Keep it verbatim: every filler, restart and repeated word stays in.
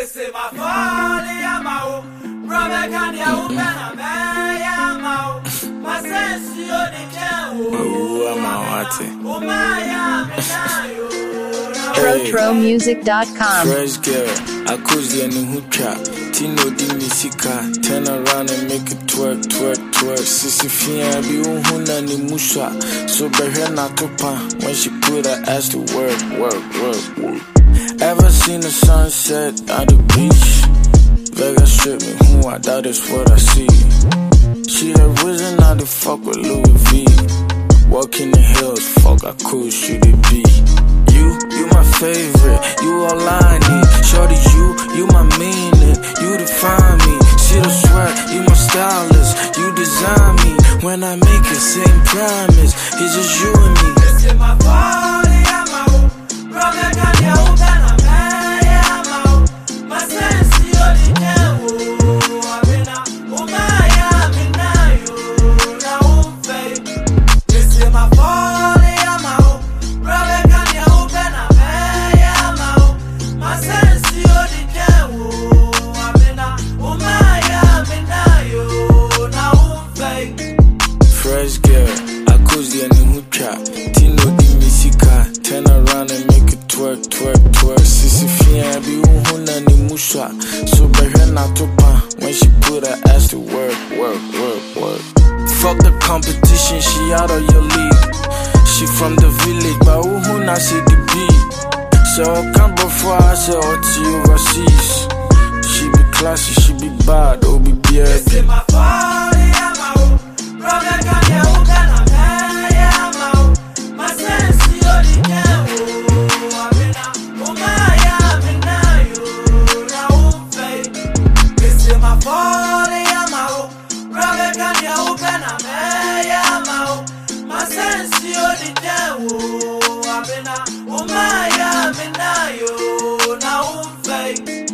This is my folly, I'm out. Robert Candy, I will be a man. My sense, you only can. Oh, I'm out. Oh, my, Protro music dot com. Fresh girl, I cause the new trap. Tino di misika, turn around and make it twerk, twerk, twerk. Sissy Fia be uhuna ni musha. So behe na topa when she put her ass to work, work, work, work. Ever seen the sunset on the beach? Vegas strip me, who I doubt is what I see. She had risen out the fuck with Louis V. Walking the hills, fuck I could shoot it be. You, you my favorite, you all I need. Shorty, you, you my meaning, you define me. See the sweat, you my stylist, you design me. When I make it, same promise, it's just you and me. This is my body, I'm out. Brother, got you open, I'm I'm out. My sense, you only can. Oh, I've been out. Oh, my, I've been out. You, now, fake. This is my body, I'm out. Brother, got you open, I'm I'm out. My sense, you only can. Oh, I've been out. Oh, my, I've been out. You, now, fake. Fresh girl, I cause the new trap. Tino di misika, turn around and make it twerk, twerk, twerk. Sissy Fia be uhuna ni musha. So behe na topa when she put her ass to work, work, work, work. Fuck the competition, she out of your league. She from the village, but uhuna say the beat. So I come before I say Oti overseas. She be classy, she be bad, oh be beard. This is my body, I'm out. Brother, got you open, I'm I'm out. My sense, you only can. Oh, I've been out. Oh, my, I've been out. You, now, fake. This is my body, I'm out. Brother, got you open, I'm I'm out. My sense, you only can. Oh, I've been out. Oh, my, I've been out. You, now, fake.